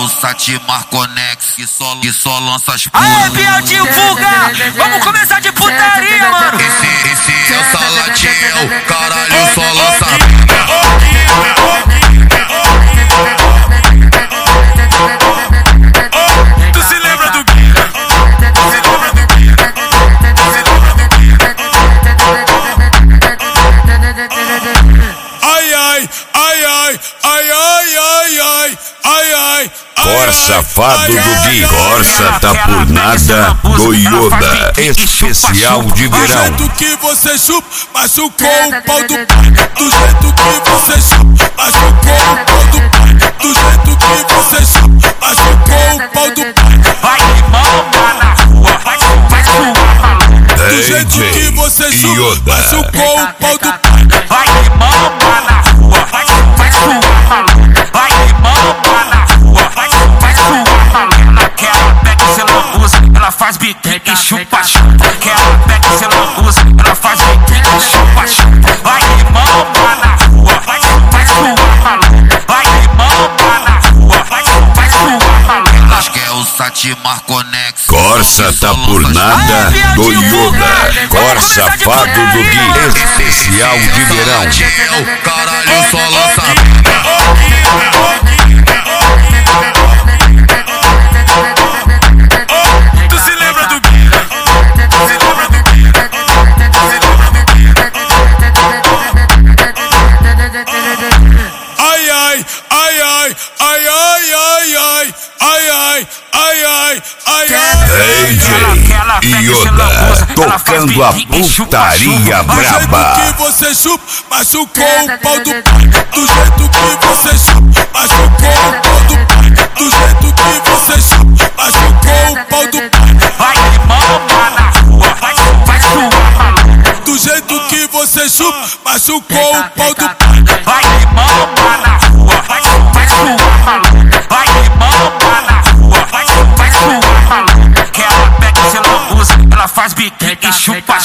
o Sati Marconex que só lança as putas. Aê, Biel, divulga! Vamos começar de putaria, mano! Esse é o Saladinho, caralho, só lança Tu se lembra do Ai, ai, ai, ai, ai, ai, ai, ai, ai, ai. Cor safado do Gui, Corsa tá por nada do Yoda, especial de Do verão. jeito que você chupa, machucou o pau do pai. Do jeito que você chupa, machucou o pau do pai. Do jeito que você chupa, machucou o pau do pai. vai mama na rua, vai suar. Do jeito que você chupa, Yoda. machucou o pau do pai. Vai mama na rua, vai suar. Vai mama na rua, vai suar. Aquela pega se lambuza, ela faz biquinho e chupa-chupa. Aquela pega se lambuza, ela faz biquinho e chupa-chupa. Vai mama na rua, vai suar. Vai mama na rua, vai suar. elas quer o Sati Marconex. Corsa tá por nada do Yoda, Cor safado do Gui, especial de verão. Saladinho, caralho, só lança Tu se lembra do Ai, ai, ai, ai, ai, ai, ai, ai, ai, ai, ai, ai, ai, ai. DJ Yoda, tocando a putaria Do jeito braba. que você chupa, machucou o pau do pai. Do jeito que você chupa, machucou o pau do pai. Do jeito que você chupa, machucou o pau do pai. vai mama na rua, vai suar. Do jeito que você chupa, machucou o pau do pai. Vai mama na rua, vai suar. Vai mama na rua, vai suar. Aquela pega se lambuza, ela faz biquinho e chupa.